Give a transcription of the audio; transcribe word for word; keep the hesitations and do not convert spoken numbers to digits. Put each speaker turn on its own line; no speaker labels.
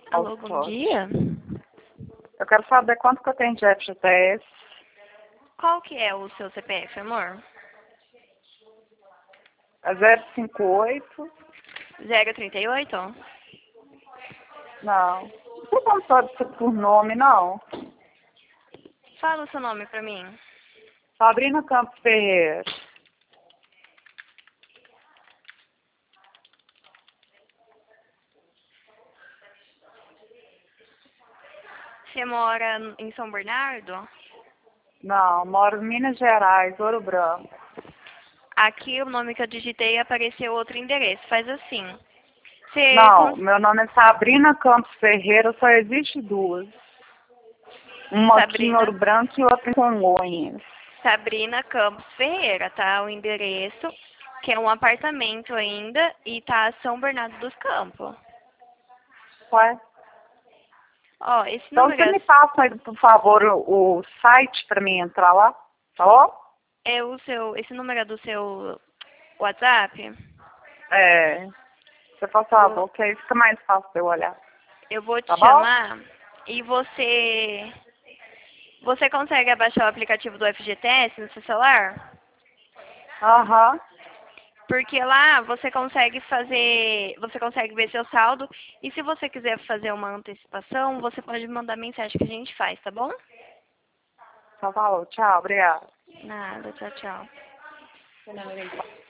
Alô, bom
Pode.
dia.
Eu quero saber quanto que eu tenho de F G T S.
Qual que é o seu C P F, amor?
É zero cinco oito.
zero trinta e oito?
Não. Não tem como pode ser por nome, não.
Fala o seu nome pra mim.
Sabrina Campos Ferreira.
Você mora em São Bernardo?
Não, moro em Minas Gerais, Ouro Branco.
Aqui o nome que eu digitei apareceu outro endereço. Faz assim. Você
Não,
cons...
meu nome é Sabrina Campos Ferreira, só existe duas. Uma aqui em Ouro
Sabrina,
Branco e outra em Congonhas.
Sabrina Campos Ferreira, tá? O endereço, que é um apartamento ainda e tá São Bernardo dos Campos.
Ué?
Ó, esse
Então
número
você
é,
me passa aí, por favor, o, o site para mim entrar lá, tá bom?
é o seu, esse número é do seu WhatsApp?
É, você faz
Vou,
favor, que aí fica mais fácil de eu olhar,
eu vou
tá
te
bom?
chamar e você você consegue abaixar o aplicativo do F G T S no seu celular?
Aham,
Porque lá você consegue fazer, você consegue ver seu saldo e se você quiser fazer uma antecipação, você pode mandar mensagem que a gente faz, tá bom?
tá bom, tchau, obrigada.
Nada, tchau, tchau.